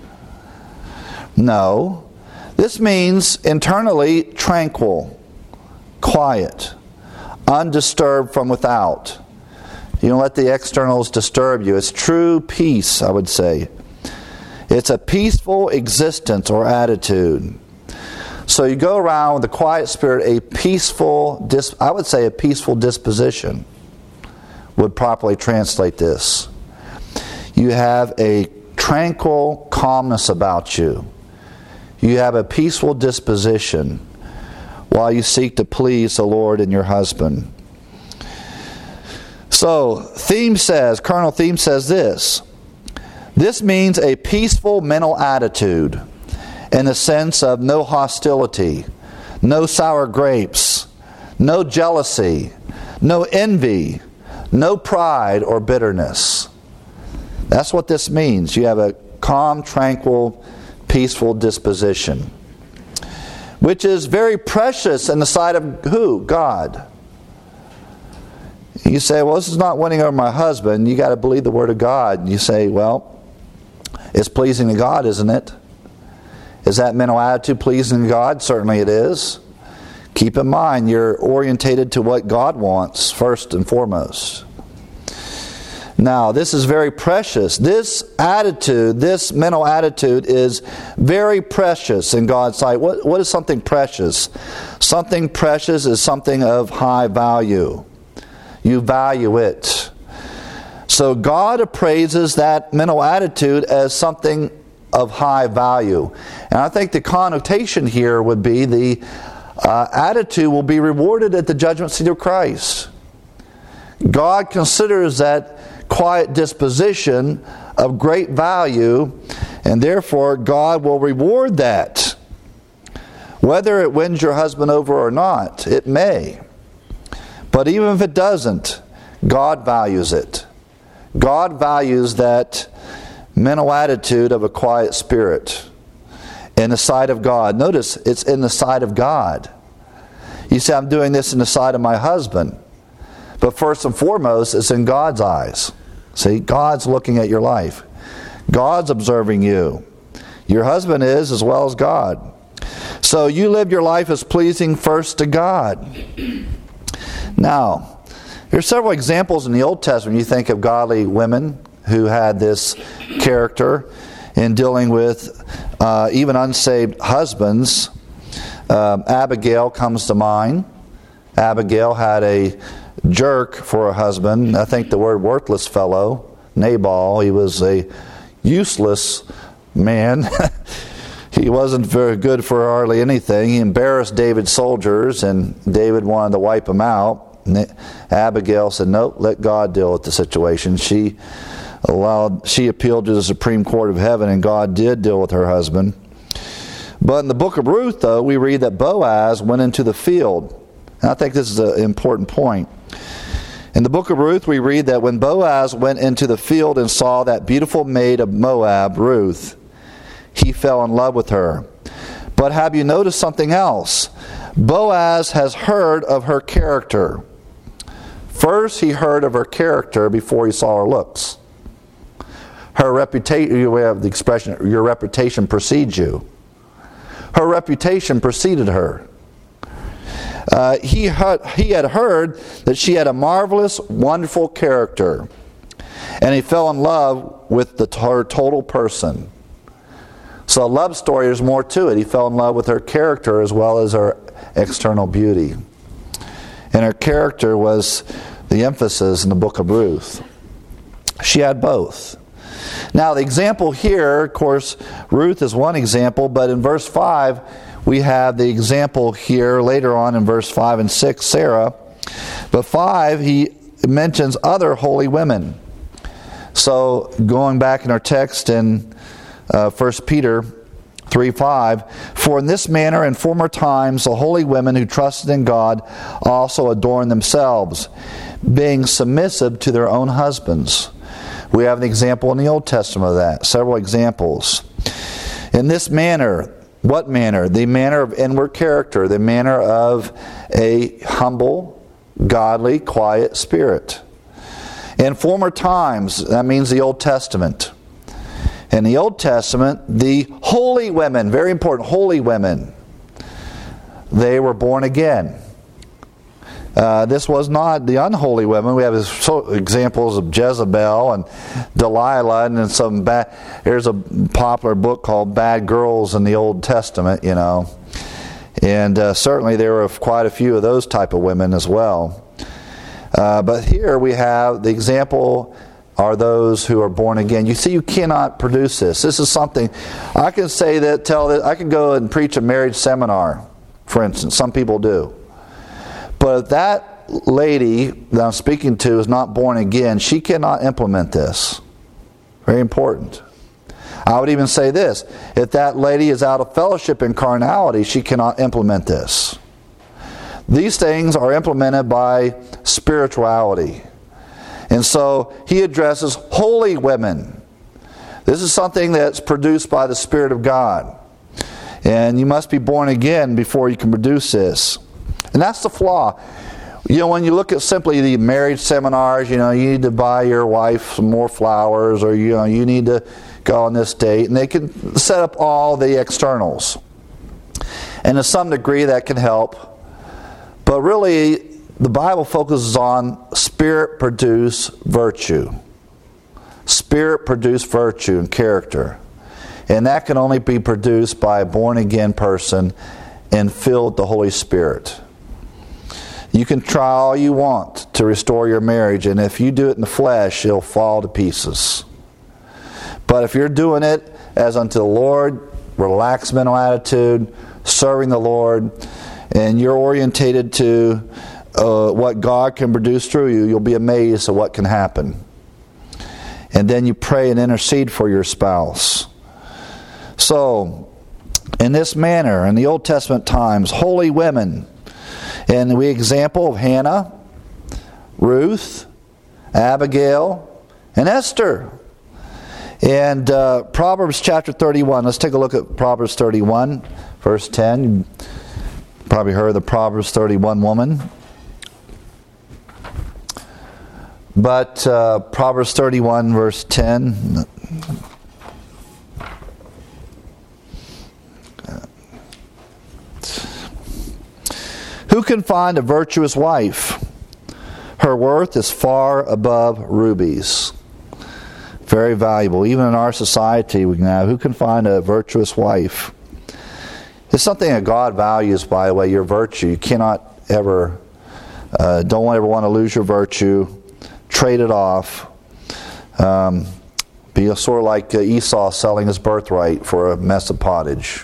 No. This means internally tranquil, quiet, undisturbed from without. You don't let the externals disturb you. It's true peace, I would say. It's a peaceful existence or attitude. So you go around with a quiet spirit, a peaceful, dis- I would say a peaceful disposition would properly translate this. You have a tranquil calmness about you. You have a peaceful disposition while you seek to please the Lord and your husband. So, Theme says, Colonel Theme says this. This means a peaceful mental attitude, in the sense of no hostility, no sour grapes, no jealousy, no envy, no pride or bitterness. That's what this means. You have a calm, tranquil, peaceful disposition, which is very precious in the sight of who? God. You say, well, this is not winning over my husband. You got to believe the Word of God. And you say, well, it's pleasing to God, isn't it? Is that mental attitude pleasing to God? Certainly it is. Keep in mind, you're orientated to what God wants first and foremost. Now, this is very precious. This attitude, this mental attitude is very precious in God's sight. What, what is something precious? Something precious is something of high value. You value it. So God appraises that mental attitude as something of high value. And I think the connotation here would be the uh, attitude will be rewarded at the judgment seat of Christ. God considers that quiet disposition of great value, and therefore God will reward that. Whether it wins your husband over or not, it may. But even if it doesn't, God values it. God values that mental attitude of a quiet spirit in the sight of God. Notice, it's in the sight of God. You say, I'm doing this in the sight of my husband. But first and foremost, it's in God's eyes. See, God's looking at your life. God's observing you. Your husband is, as well as God. So you live your life as pleasing first to God. Now, there are several examples in the Old Testament. You think of godly women who had this character in dealing with uh, even unsaved husbands. Um, Abigail comes to mind. Abigail had a jerk for a husband. I think the word worthless fellow, Nabal. He was a useless man. He wasn't very good for hardly anything. He embarrassed David's soldiers, and David wanted to wipe him out. And Abigail said, nope, let God deal with the situation. She allowed, she appealed to the Supreme Court of Heaven, and God did deal with her husband. But in the book of Ruth, though, we read that Boaz went into the field. And I think this is an important point. In the book of Ruth, we read that when Boaz went into the field and saw that beautiful maid of Moab, Ruth, he fell in love with her. But have you noticed something else? Boaz has heard of her character. First, he heard of her character before he saw her looks. Her reputation, we have the expression, your reputation precedes you. Her reputation preceded her. Uh, he, had, he had heard that she had a marvelous, wonderful character. And he fell in love with the, her total person. So a love story, there's more to it. He fell in love with her character as well as her external beauty. And her character was the emphasis in the book of Ruth. She had both. Now the example here, of course, Ruth is one example, but in verse five, we have the example here later on in verse five and six, Sarah. But five, he mentions other holy women. So going back in our text in uh, First Peter three five, for in this manner in former times the holy women who trusted in God also adorned themselves, being submissive to their own husbands. We have an example in the Old Testament of that, several examples. In this manner, what manner? The manner of inward character, the manner of a humble, godly, quiet spirit. In former times, that means the Old Testament. In the Old Testament, the holy women, very important, holy women, they were born again. Uh, this was not the unholy women. We have examples of Jezebel and Delilah, and some bad. There's a popular book called Bad Girls in the Old Testament, you know, and uh, certainly there were quite a few of those type of women as well. Uh, but here we have the example are those who are born again. You see, you cannot produce this. This is something I can say that. Tell that I can go and preach a marriage seminar, for instance. Some people do. But if that lady that I'm speaking to is not born again, she cannot implement this. Very important. I would even say this. If that lady is out of fellowship in carnality, she cannot implement this. These things are implemented by spirituality. And so he addresses holy women. This is something that's produced by the Spirit of God. And you must be born again before you can produce this. And that's the flaw. You know, when you look at simply the marriage seminars, you know, you need to buy your wife some more flowers, or, you know, you need to go on this date. And they can set up all the externals. And to some degree that can help. But really, the Bible focuses on Spirit-produced virtue. Spirit-produced virtue and character. And that can only be produced by a born-again person and filled with the Holy Spirit. You can try all you want to restore your marriage, and if you do it in the flesh, it'll fall to pieces. But if you're doing it as unto the Lord, relaxed mental attitude, serving the Lord, and you're orientated to uh, what God can produce through you, you'll be amazed at what can happen. And then you pray and intercede for your spouse. So, in this manner, in the Old Testament times, holy women, and we example of Hannah, Ruth, Abigail, and Esther. And uh, Proverbs chapter thirty-one. Let's take a look at Proverbs thirty-one, verse ten. You probably heard of the Proverbs thirty-one woman. But uh, Proverbs thirty-one, verse ten. Who can find a virtuous wife? Her worth is far above rubies. Very valuable. Even in our society, we can have, who can find a virtuous wife? It's something that God values, by the way, your virtue. You cannot ever, uh, don't ever want to lose your virtue. Trade it off. Um, be sort of like Esau selling his birthright for a mess of pottage.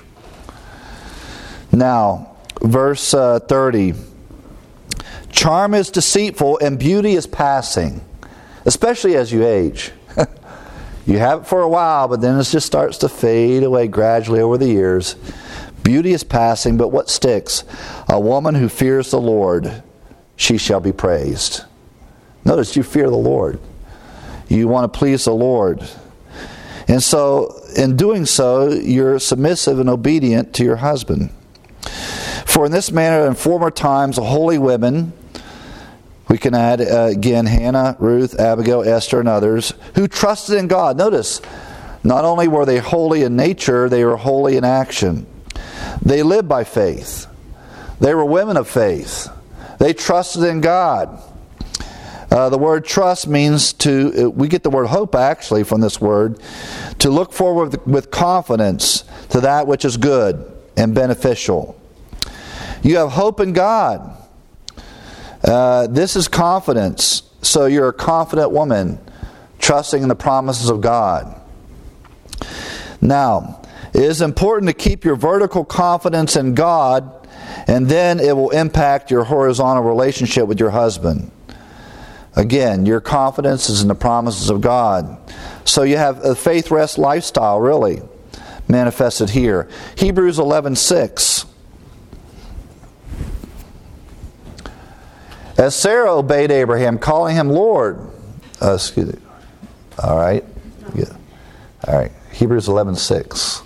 Now, verse uh, thirty. Charm is deceitful and beauty is passing, especially as you age. You have it for a while, but then it just starts to fade away gradually over the years. Beauty is passing, but what sticks? A woman who fears the Lord, she shall be praised. Notice, you fear the Lord. You want to please the Lord. And so, in doing so, you're submissive and obedient to your husband. For in this manner, in former times, the holy women, we can add uh, again Hannah, Ruth, Abigail, Esther, and others, who trusted in God. Notice, not only were they holy in nature, they were holy in action. They lived by faith. They were women of faith. They trusted in God. Uh, the word trust means to, we get the word hope actually from this word, to look forward with, with confidence to that which is good and beneficial. You have hope in God. Uh, this is confidence. So you're a confident woman, trusting in the promises of God. Now, it is important to keep your vertical confidence in God, and then it will impact your horizontal relationship with your husband. Again, your confidence is in the promises of God. So you have a faith rest lifestyle, really, manifested here. Hebrews eleven six. As Sarah obeyed Abraham, calling him Lord. Uh, excuse me. All right. Yeah. All right. Hebrews eleven six.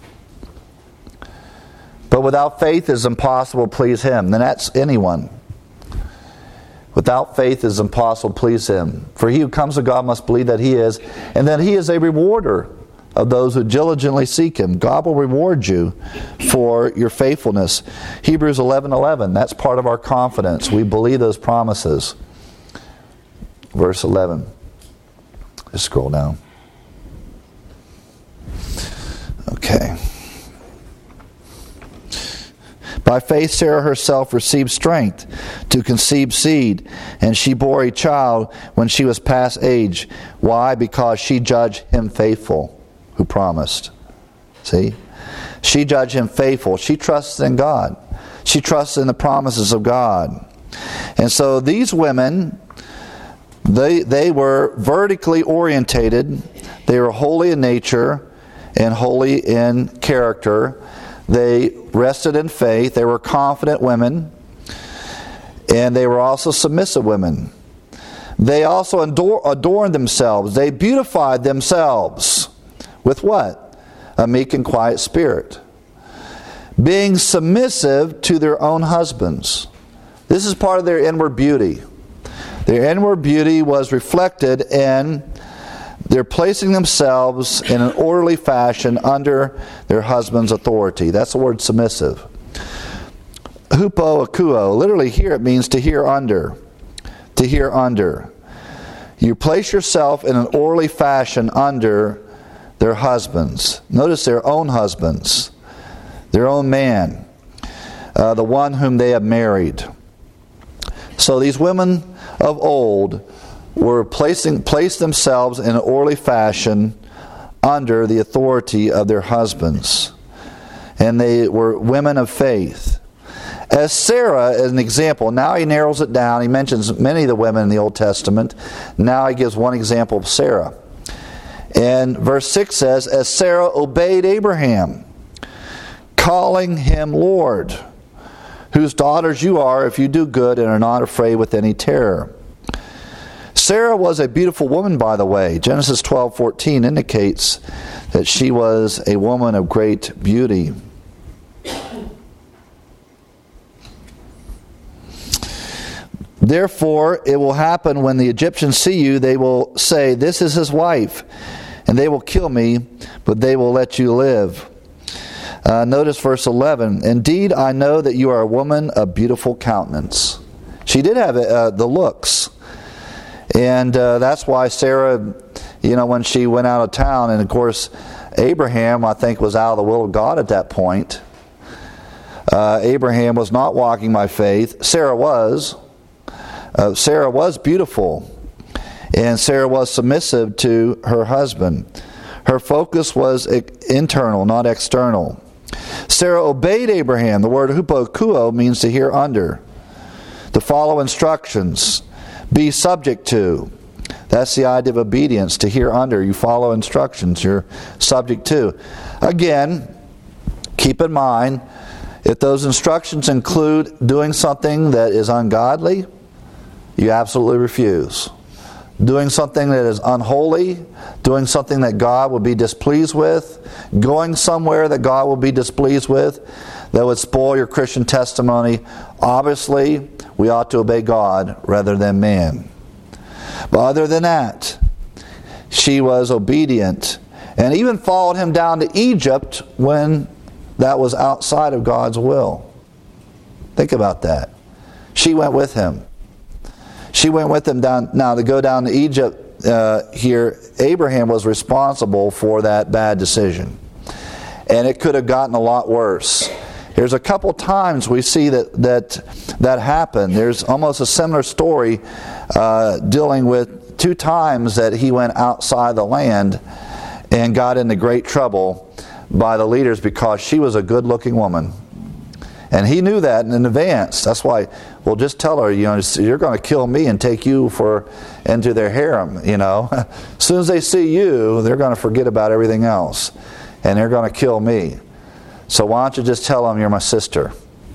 But without faith it is impossible to please him. And that's anyone. Without faith it is impossible to please him. For he who comes to God must believe that he is, and that he is a rewarder of those who diligently seek him. God will reward you for your faithfulness. Hebrews eleven eleven. That's part of our confidence. We believe those promises. Verse eleven. Just scroll down. Okay. By faith Sarah herself received strength to conceive seed, and she bore a child when she was past age. Why? Because she judged him faithful who promised. See? She judged him faithful. She trusted in God. She trusted in the promises of God. And so these women, they, they were vertically orientated. They were holy in nature and holy in character. They rested in faith. They were confident women. And they were also submissive women. They also ador- adorned themselves. They beautified themselves. With what? A meek and quiet spirit. Being submissive to their own husbands. This is part of their inward beauty. Their inward beauty was reflected in their placing themselves in an orderly fashion under their husband's authority. That's the word submissive. Hupo akuo, literally here it means to hear under. To hear under. You place yourself in an orderly fashion under their husbands. Notice their own husbands. Their own man. Uh, the one whom they have married. So these women of old were placing placed themselves in an orderly fashion under the authority of their husbands. And they were women of faith. As Sarah, as an example, now he narrows it down. He mentions many of the women in the Old Testament. Now he gives one example of Sarah. And verse six says, as Sarah obeyed Abraham, calling him Lord, whose daughters you are if you do good and are not afraid with any terror. Sarah was a beautiful woman, by the way. Genesis twelve fourteen indicates that she was a woman of great beauty. Therefore, it will happen when the Egyptians see you, they will say, this is his wife, and they will kill me, but they will let you live. Uh, notice verse eleven. Indeed, I know that you are a woman of beautiful countenance. She did have uh, the looks. And uh, that's why Sarah, you know, when she went out of town, and of course, Abraham, I think, was out of the will of God at that point. Uh, Abraham was not walking by faith. Sarah was. Uh, Sarah was beautiful. And Sarah was submissive to her husband. Her focus was internal, not external. Sarah obeyed Abraham. The word hupokuo means to hear under. To follow instructions. Be subject to. That's the idea of obedience, to hear under. You follow instructions, you're subject to. Again, Keep in mind, if those instructions include doing something that is ungodly, you absolutely refuse. Doing something that is unholy, doing something that God will be displeased with, going somewhere that God will be displeased with, that would spoil your Christian testimony. Obviously, we ought to obey God rather than man. But other than that, she was obedient and even followed him down to Egypt when that was outside of God's will. Think about that. She went with him. She went with him down. Now, to go down to Egypt uh, here, Abraham was responsible for that bad decision. And it could have gotten a lot worse. There's a couple times we see that that, that happened. There's almost a similar story uh, dealing with two times that he went outside the land and got into great trouble by the leaders because she was a good-looking woman. And he knew that in advance. That's why, well, just tell her, you know, you're going to kill me and take you for into their harem, you know. As soon as they see you, they're going to forget about everything else. And they're going to kill me. So why don't you just tell them you're my sister?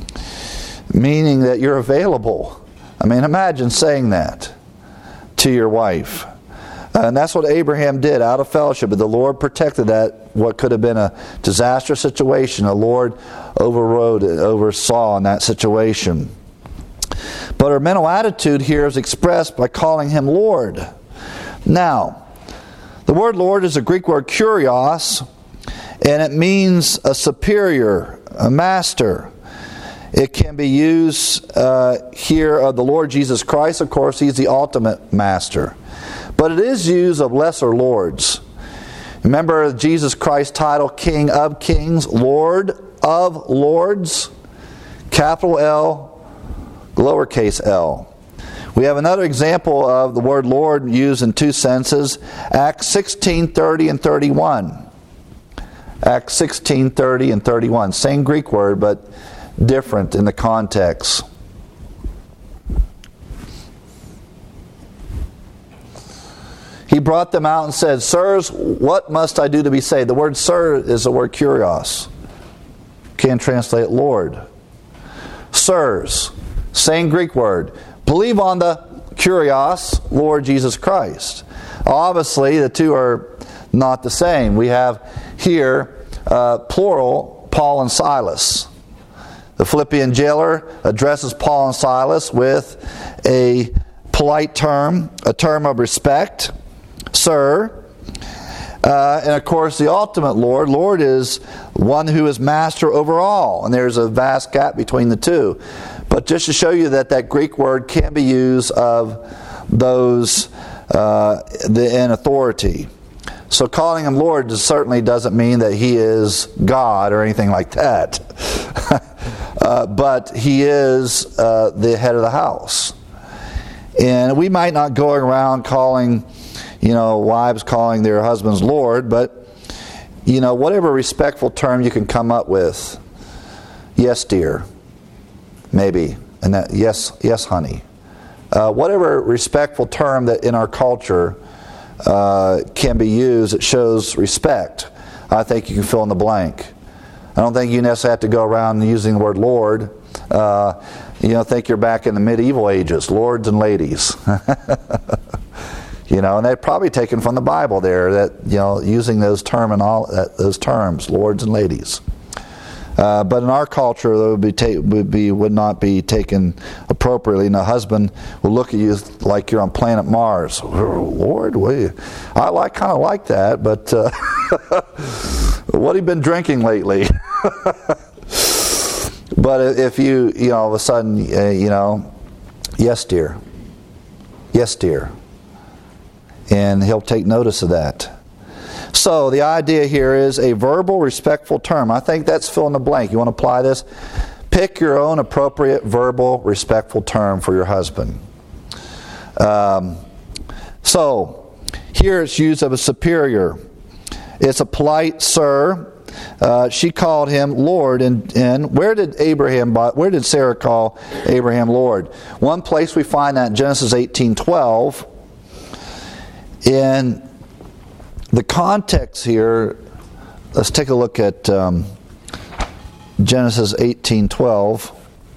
Meaning that you're available. I mean, imagine saying that to your wife. And that's what Abraham did out of fellowship. But the Lord protected that, what could have been a disastrous situation. The Lord overrode it, oversaw in that situation. But her mental attitude here is expressed by calling him Lord. Now, the word Lord is a Greek word kurios, and it means a superior, a master. It can be used uh, here of the Lord Jesus Christ. Of course, He's the ultimate master. But it is used of lesser lords. Remember Jesus Christ's title, King of Kings, Lord of Lords, capital L, lowercase l. We have another example of the word Lord used in two senses, Acts sixteen thirty and thirty-one. Acts sixteen thirty and thirty-one. Same Greek word, but different in the context. He brought them out and said, Sirs, what must I do to be saved? The word sir is the word kurios. Can't translate Lord. Sirs, same Greek word. Believe on the kurios, Lord Jesus Christ. Obviously, the two are not the same. We have here, uh, plural, Paul and Silas. The Philippian jailer addresses Paul and Silas with a polite term, a term of respect. Sir. Uh, and of course, the ultimate Lord. Lord is one who is master over all. And there's a vast gap between the two. But just to show you that that Greek word can be used of those uh, the, in authority. So calling him Lord certainly doesn't mean that he is God or anything like that. uh, but he is uh, the head of the house. And we might not go around calling, you know, wives calling their husbands Lord, but, you know, whatever respectful term you can come up with. Yes, dear. Maybe. And that, yes, yes, honey. Uh, whatever respectful term that in our culture uh, can be used that shows respect, I think you can fill in the blank. I don't think you necessarily have to go around using the word Lord. Uh, you know, think you're back in the medieval ages, lords and ladies. You know, and they're probably taken from the Bible there, that, you know, using those term and all uh, those terms, lords and ladies. Uh, but in our culture, that would be ta- would be would not be taken appropriately. And a husband will look at you like you're on planet Mars. Lord, what you? I like kind of like that, but uh, what have you been drinking lately? But if you, you know, all of a sudden, uh, you know, yes, dear, yes, dear. And he'll take notice of that. So the idea here is a verbal, respectful term. I think that's fill in the blank. You want to apply this? Pick your own appropriate, verbal, respectful term for your husband. Um, so here it's used of a superior. It's a polite sir. Uh, she called him Lord. And, and where did Abraham? Where did Sarah call Abraham Lord? One place we find that in Genesis eighteen twelve. In the context here, let's take a look at um, Genesis eighteen twelve.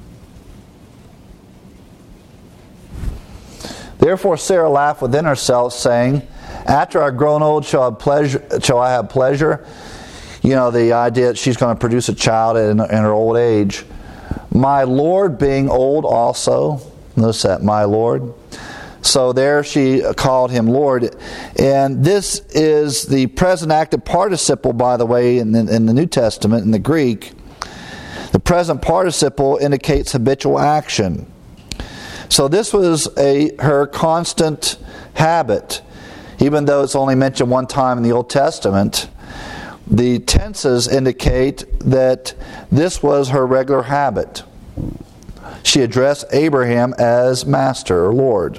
Therefore Sarah laughed within herself, saying, after I have grown old, shall I have pleasure? Shall I have pleasure? You know, the idea that she's going to produce a child in, in her old age. My Lord being old also. Notice that, my Lord. So there she called him Lord. And this is the present active participle, by the way, in the, in the New Testament, in the Greek. The present participle indicates habitual action. So this was a her constant habit. Even though it's only mentioned one time in the Old Testament, the tenses indicate that this was her regular habit. She addressed Abraham as Master or Lord.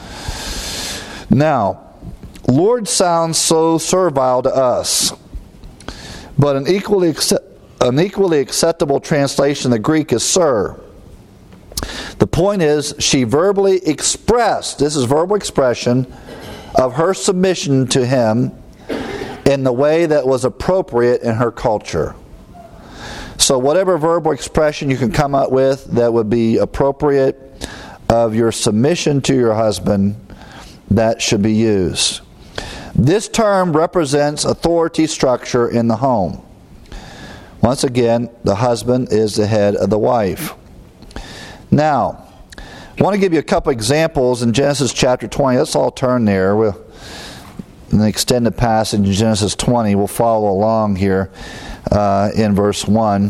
Now, Lord sounds so servile to us, but an equally accept, an equally acceptable translation in the Greek is Sir. The point is, she verbally expressed, this is verbal expression, of her submission to him in the way that was appropriate in her culture. So whatever verbal expression you can come up with that would be appropriate of your submission to your husband, that should be used. This term represents authority structure in the home. Once again, the husband is the head of the wife. Now, I want to give you a couple examples in Genesis chapter twenty. Let's all turn there. We'll, in the extended passage in Genesis twenty, we'll follow along here uh, in verse one.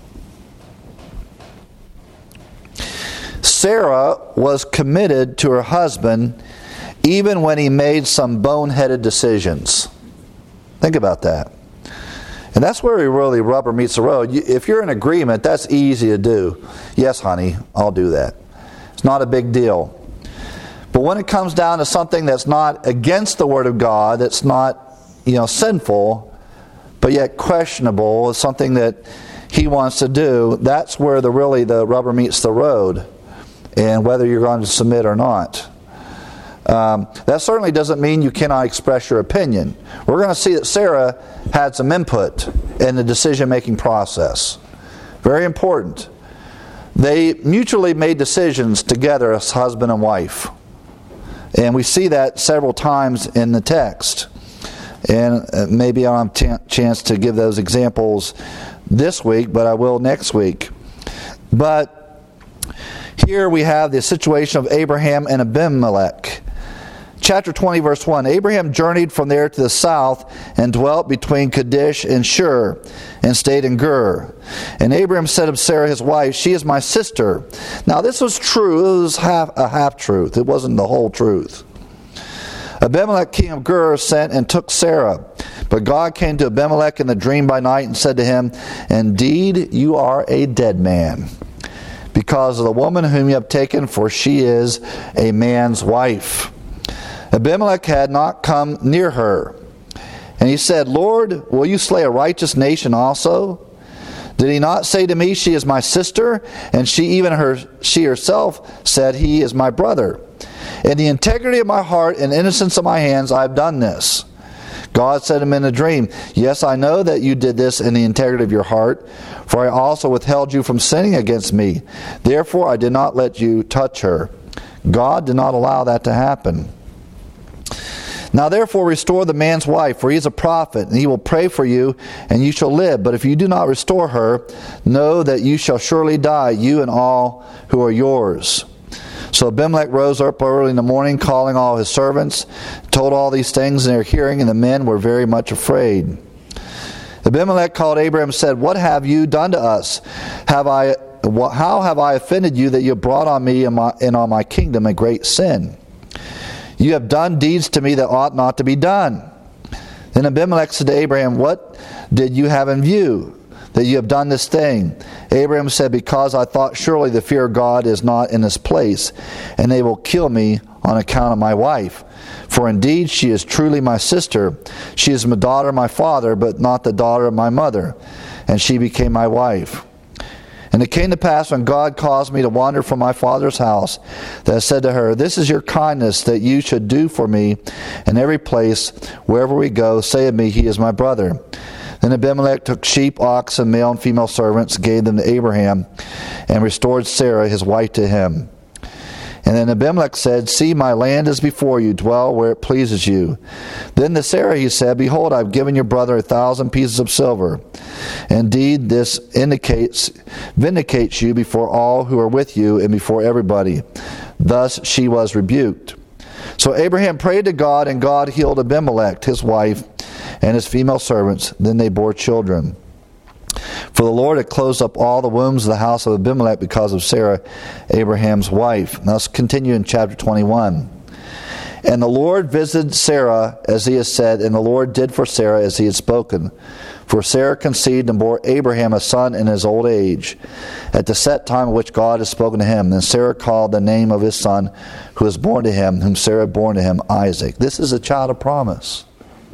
Sarah was committed to her husband even when he made some boneheaded decisions. Think about that. And that's where we really rubber meets the road. If you're in agreement, that's easy to do. Yes, honey, I'll do that. It's not a big deal. But when it comes down to something that's not against the Word of God, that's not, you know, sinful, but yet questionable, something that he wants to do, that's where the really the rubber meets the road, and whether you're going to submit or not. Um, that certainly doesn't mean you cannot express your opinion. We're going to see that Sarah had some input in the decision-making process. Very important. They mutually made decisions together as husband and wife. And we see that several times in the text. And maybe I don't have a chance to give those examples this week, but I will next week. But here we have the situation of Abraham and Abimelech. Chapter twenty, verse one. Abraham journeyed from there to the south and dwelt between Kadesh and Shur and stayed in Gur. And Abraham said of Sarah his wife, she is my sister. Now this was true. It was half, a half-truth. It wasn't the whole truth. Abimelech, king of Gur, sent and took Sarah. But God came to Abimelech in the dream by night and said to him, indeed, you are a dead man, because of the woman whom you have taken, for she is a man's wife. Abimelech had not come near her. And he said, Lord, will you slay a righteous nation also? Did he not say to me, she is my sister? And she even her she herself said, he is my brother. In the integrity of my heart and innocence of my hands, I have done this. God said to him in a dream, yes, I know that you did this in the integrity of your heart, for I also withheld you from sinning against me. Therefore, I did not let you touch her. God did not allow that to happen. Now therefore restore the man's wife, for he is a prophet, and he will pray for you, and you shall live. But if you do not restore her, know that you shall surely die, you and all who are yours. So Abimelech rose up early in the morning, calling all his servants, told all these things in their hearing, and the men were very much afraid. Abimelech called Abraham and said, what have you done to us? Have I, how have I offended you that you have brought on me and, my, and on my kingdom a great sin? You have done deeds to me that ought not to be done. Then Abimelech said to Abraham, what did you have in view, that you have done this thing? Abraham said, because I thought surely the fear of God is not in this place, and they will kill me on account of my wife. For indeed she is truly my sister. She is the daughter of my father, but not the daughter of my mother. And she became my wife. And it came to pass when God caused me to wander from my father's house, that I said to her, this is your kindness that you should do for me in every place, wherever we go, say of me, he is my brother. Then Abimelech took sheep, oxen, male and female servants, gave them to Abraham, and restored Sarah his wife to him. And then Abimelech said, See, my land is before you, dwell where it pleases you. Then to Sarah he said, Behold, I have given your brother a thousand pieces of silver. Indeed, this indicates, vindicates you before all who are with you and before everybody. Thus she was rebuked. So Abraham prayed to God, and God healed Abimelech, his wife, and his female servants. Then they bore children. For the Lord had closed up all the wombs of the house of Abimelech because of Sarah, Abraham's wife. Now let's continue in chapter twenty-one. And the Lord visited Sarah as he had said, and the Lord did for Sarah as he had spoken. For Sarah conceived and bore Abraham a son in his old age, at the set time of which God had spoken to him. Then Sarah called the name of his son who was born to him, whom Sarah had born to him, Isaac. This is a child of promise.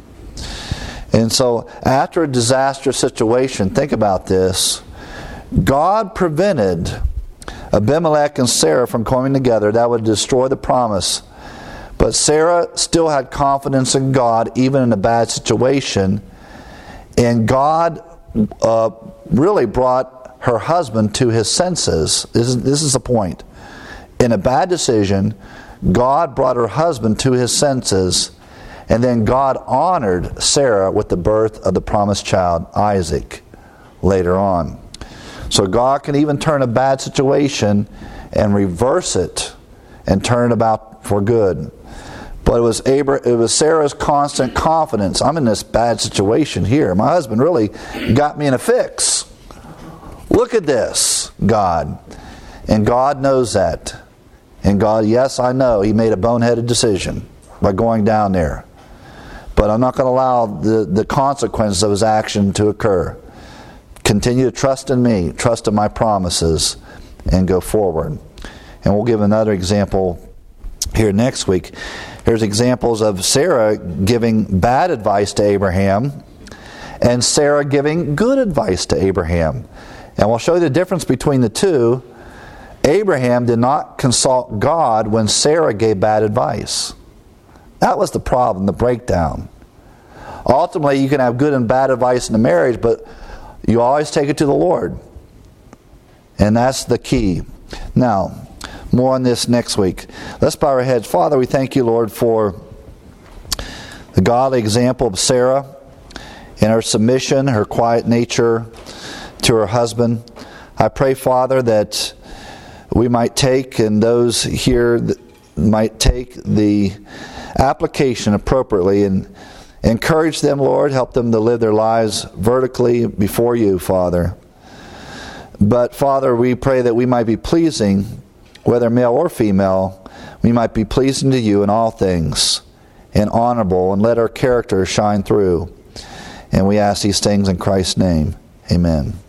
And so after a disastrous situation, think about this, God prevented Abimelech and Sarah from coming together. That would destroy the promise. But Sarah still had confidence in God, even in a bad situation. And God uh, really brought her husband to his senses. This is, this is the point. In a bad decision, God brought her husband to his senses. And then God honored Sarah with the birth of the promised child, Isaac, later on. So God can even turn a bad situation and reverse it and turn it about for good. But it was Abraham, it was Sarah's constant confidence. I'm in this bad situation here. My husband really got me in a fix. Look at this, God. And God knows that. And God, yes, I know, He made a boneheaded decision by going down there. But I'm not going to allow the, the consequences of His action to occur. Continue to trust in me, trust in my promises, and go forward. And we'll give another example here next week. Here's examples of Sarah giving bad advice to Abraham and Sarah giving good advice to Abraham. And we'll show you the difference between the two. Abraham did not consult God when Sarah gave bad advice. That was the problem, the breakdown. Ultimately, you can have good and bad advice in a marriage, but you always take it to the Lord. And that's the key. Now, more on this next week. Let's bow our heads. Father, we thank you, Lord, for the godly example of Sarah and her submission, her quiet nature to her husband. I pray, Father, that we might take, and those here might take the application appropriately and encourage them, Lord. Help them to live their lives vertically before you, Father. But, Father, we pray that we might be pleasing, whether male or female, we might be pleasing to you in all things and honorable, and let our character shine through. And we ask these things in Christ's name. Amen.